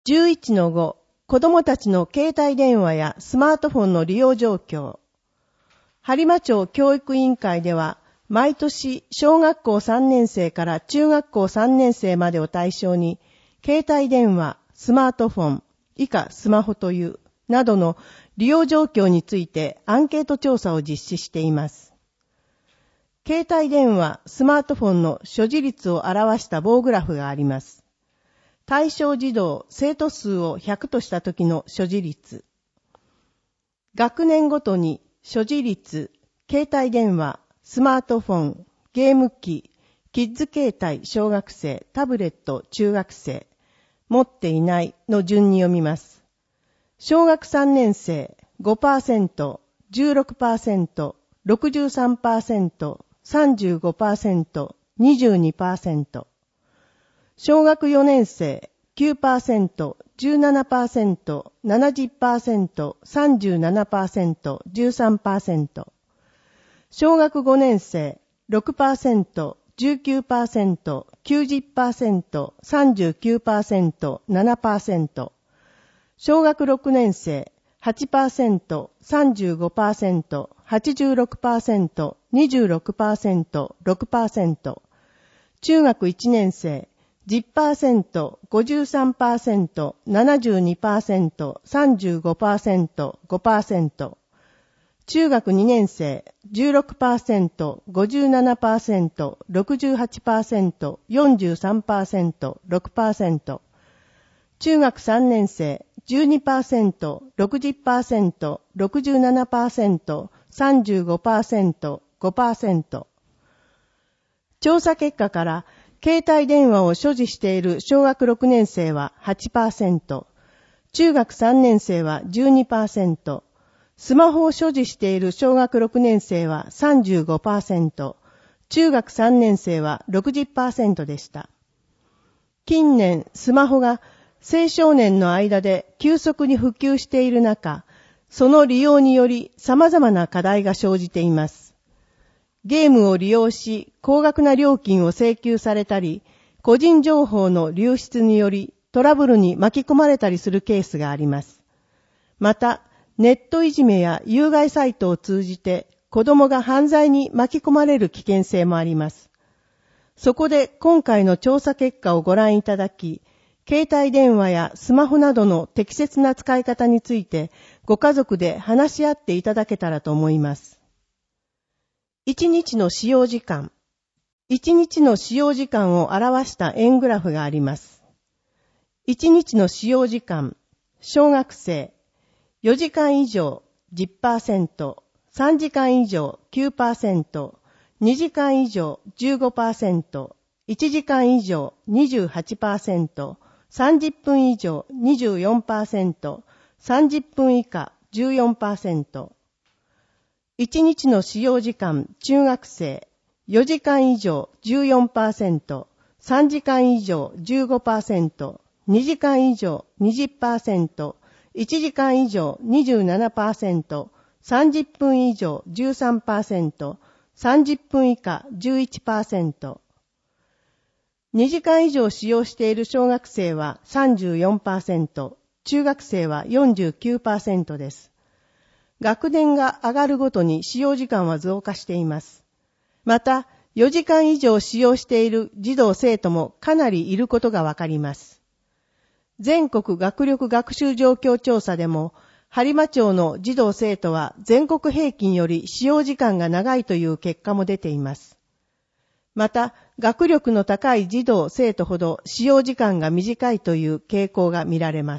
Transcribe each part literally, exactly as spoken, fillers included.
じゅういちのご 子どもたちの携帯電話やスマートフォンの利用状況。播磨町教育委員会では、毎年小学校さんねん生から中学校さんねん生までを対象に、携帯電話、スマートフォン、以下スマホという、などの利用状況についてアンケート調査を実施しています。携帯電話、スマートフォンの所持率を表した棒グラフがあります。対象児童、生徒数をひゃくとした時の所持率。学年ごとに所持率、携帯電話、スマートフォン、ゲーム機、キッズ携帯小学生、タブレット中学生、持っていないの順に読みます。小学さんねん生 ごパーセント、じゅうろくパーセント、ろくじゅうさんパーセント、さんじゅうごパーセント、にじゅうにパーセント。小学よねん生 きゅうパーセント、じゅうななパーセント、ななじゅっパーセント、さんじゅうななパーセント、じゅうさんパーセント。小学ごねん生 ろくパーセント、じゅうきゅうパーセント、きゅうじゅっパーセント、さんじゅうきゅうパーセント、ななパーセント。小学ろくねん生 はちパーセント、さんじゅうごパーセント、はちじゅうろくパーセント、にじゅうろくパーセント、ろくパーセント。中学いちねん生 じゅっパーセント、ごじゅうさんパーセント、ななじゅうにパーセント、さんじゅうごパーセント、ごパーセント。中学にねん生 じゅうろくパーセント、ごじゅうななパーセント、ろくじゅうはちパーセント、よんじゅうさんパーセント、ろくパーセント。中学さんねん生 じゅうにパーセント、ろくじゅっパーセント、ろくじゅうななパーセント、さんじゅうごパーセント、ごパーセント。調査結果から、携帯電話を所持している小学ろくねん生は はちパーセント、中学さんねん生は じゅうにパーセント、スマホを所持している小学ろくねん生は さんじゅうごパーセント、中学さんねん生は ろくじゅっパーセント でした。近年、スマホが青少年の間で急速に普及している中、その利用により様々な課題が生じています。ゲームを利用し、高額な料金を請求されたり、個人情報の流出によりトラブルに巻き込まれたりするケースがあります。また、ネットいじめや有害サイトを通じて子供が犯罪に巻き込まれる危険性もあります。そこで今回の調査結果をご覧いただき、携帯電話やスマホなどの適切な使い方についてご家族で話し合っていただけたらと思います。いちにちの使用時間。いちにちの使用時間を表した円グラフがあります。いちにちの使用時間。小学生。よじかん以上 じゅっパーセント、さんじかん以上 きゅうパーセント、にじかん以上 じゅうごパーセント、いちじかん以上 にじゅうはちパーセント、さんじゅっぷん以上 にじゅうよんパーセント、さんじゅっぷん以下 じゅうよんパーセント。いちにちの使用時間中学生よじかん以上 じゅうよんパーセント、さんじかん以上 じゅうごパーセント、にじかん以上 にじゅっパーセント、いちじかん以上 にじゅうななパーセント、さんじゅっぷん以上 じゅうさんパーセント、さんじゅっぷん以下 じゅういちパーセント。にじかん以上使用している小学生は さんじゅうよんパーセント、中学生は よんじゅうきゅうパーセント です。学年が上がるごとに使用時間は増加しています。また、よじかん以上使用している児童生徒もかなりいることがわかります。全国学力学習状況調査でも、播磨町の児童生徒は全国平均より使用時間が長いという結果も出ています。また、学力の高い児童生徒ほど使用時間が短いという傾向が見られます。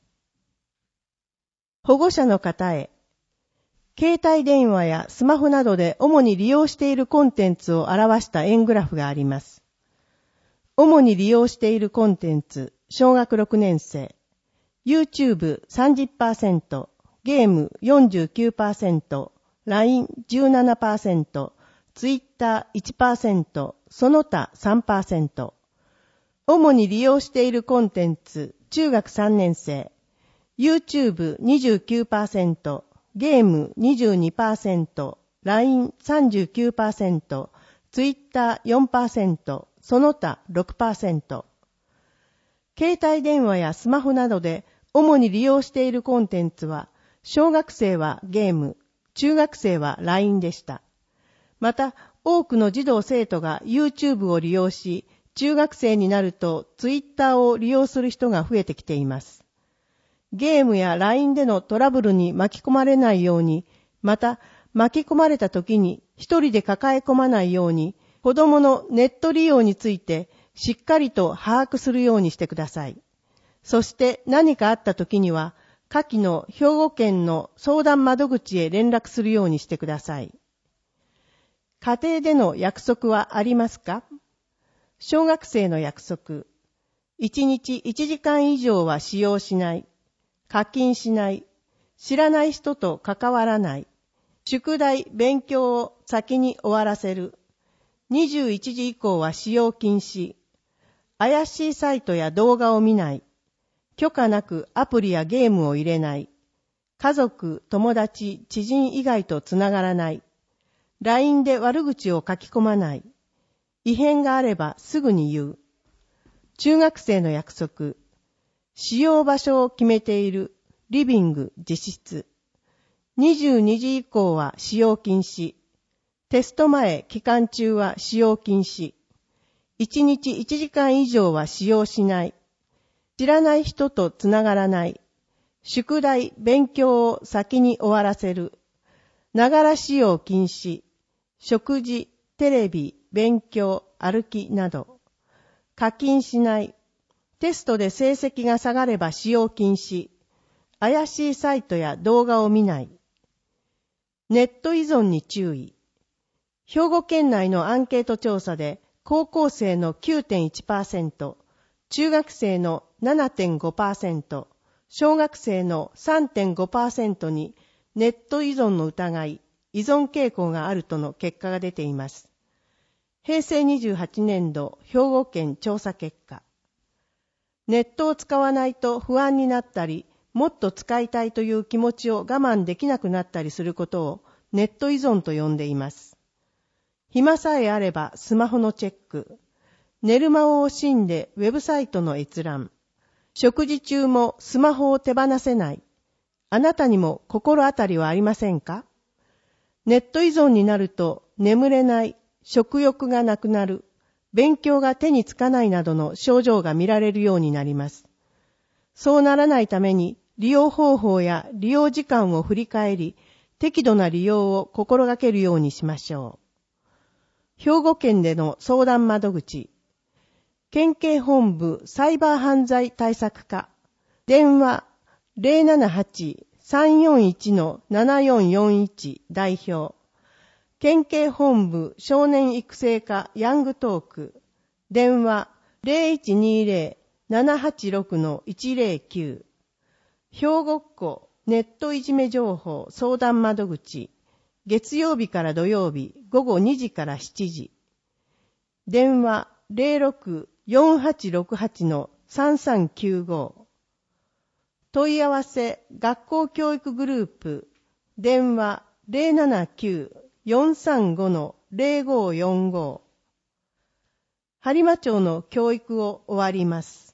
保護者の方へ、携帯電話やスマホなどで主に利用しているコンテンツを表した円グラフがあります。主に利用しているコンテンツ、小学ろくねん生、YouTube さんじゅっパーセント、ゲーム よんじゅうきゅうパーセント、ライン じゅうななパーセント、Twitter いちパーセント、その他 さんパーセント。主に利用しているコンテンツ、中学さんねん生、YouTube にじゅうきゅうパーセント、ゲーム にじゅうにパーセント、ライン さんじゅうきゅうパーセント、Twitter よんパーセント、その他 ろくパーセント。 携帯電話やスマホなどで主に利用しているコンテンツは、小学生はゲーム、中学生は ライン でした。また、多くの児童生徒が YouTube を利用し、中学生になると Twitter を利用する人が増えてきています。ゲームや ライン でのトラブルに巻き込まれないように、また巻き込まれた時に一人で抱え込まないように、子供のネット利用についてしっかりと把握するようにしてください。そして何かあった時には、下記の兵庫県の相談窓口へ連絡するようにしてください。家庭での約束はありますか？小学生の約束。いちにちいちじかん以上は使用しない。課金しない。知らない人と関わらない。宿題、勉強を先に終わらせる。にじゅういちじ以降は使用禁止。怪しいサイトや動画を見ない。許可なくアプリやゲームを入れない。家族、友達、知人以外とつながらない。ライン で悪口を書き込まない。異変があればすぐに言う。中学生の約束。使用場所を決めている。リビング、自室。にじゅうにじ以降は使用禁止。テスト前、期間中は使用禁止。いちにちいちじかん以上は使用しない。知らない人とつながらない。宿題、勉強を先に終わらせる。ながら使用禁止。食事、テレビ、勉強、歩きなど。課金しない。テストで成績が下がれば使用禁止。怪しいサイトや動画を見ない。ネット依存に注意。兵庫県内のアンケート調査で、高校生の きゅうてんいちパーセント、中学生の ななてんごパーセント、小学生の さんてんごパーセント にネット依存の疑い、依存傾向があるとの結果が出ています。へいせいにじゅうはちねんど兵庫県調査結果。ネットを使わないと不安になったり、もっと使いたいという気持ちを我慢できなくなったりすることをネット依存と呼んでいます。暇さえあればスマホのチェック。寝る間を惜しんでウェブサイトの閲覧。食事中もスマホを手放せない。あなたにも心当たりはありませんか？ネット依存になると眠れない、食欲がなくなる、勉強が手につかないなどの症状が見られるようになります。そうならないために利用方法や利用時間を振り返り、適度な利用を心がけるようにしましょう。兵庫県での相談窓口。県警本部サイバー犯罪対策課。電話 ゼロななはち さんよんいち のななよんよんいち 代表。県警本部少年育成課ヤングトーク。電話 ゼロいちにゼロ ななはちろく のいちゼロきゅう。兵庫っ子ネットいじめ情報相談窓口。月曜日から土曜日ごごにじからしちじ。電話 ゼロろく よんはちろくはち のさんさんきゅうご。問い合わせ学校教育グループ。電話 ゼロななきゅう よんさんご のゼロごよんご。播磨町の教育を終わります。